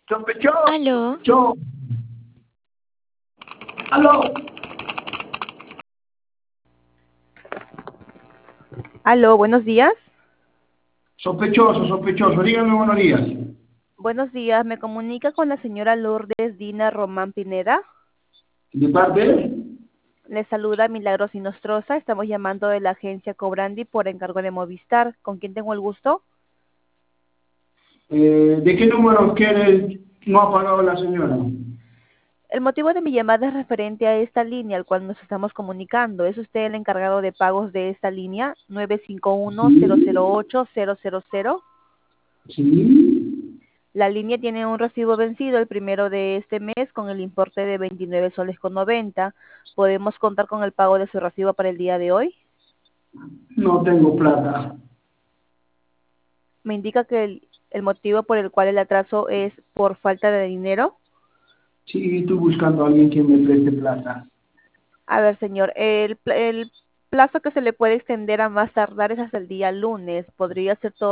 Sospechoso, Aló, sospechoso. Aló. Aló, buenos días. Sospechoso, sospechoso. Dígame buenos días. Buenos días, me comunica con la señora Lourdes Dina Román Pineda. ¿De parte? Le saluda Milagros Inostroza. Estamos llamando de la agencia Cobrandi por encargo de Movistar. ¿Con quién tengo el gusto? ¿De qué número quiere? No ha pagado la señora. El motivo de mi llamada es referente a esta línea al cual nos estamos comunicando. ¿Es usted el encargado de pagos de esta línea? Sí, 951-008-000. sí. La línea tiene un recibo vencido el primero de este mes con el importe de 29 soles con 90. ¿Podemos contar con el pago de su recibo para el día de hoy? No tengo plata. Me indica que el motivo por el cual el atraso es por falta de dinero. Sí, estoy buscando a alguien que me preste plata. A ver, señor, el plazo que se le puede extender a más tardar es hasta el día lunes. ¿Podría ser todo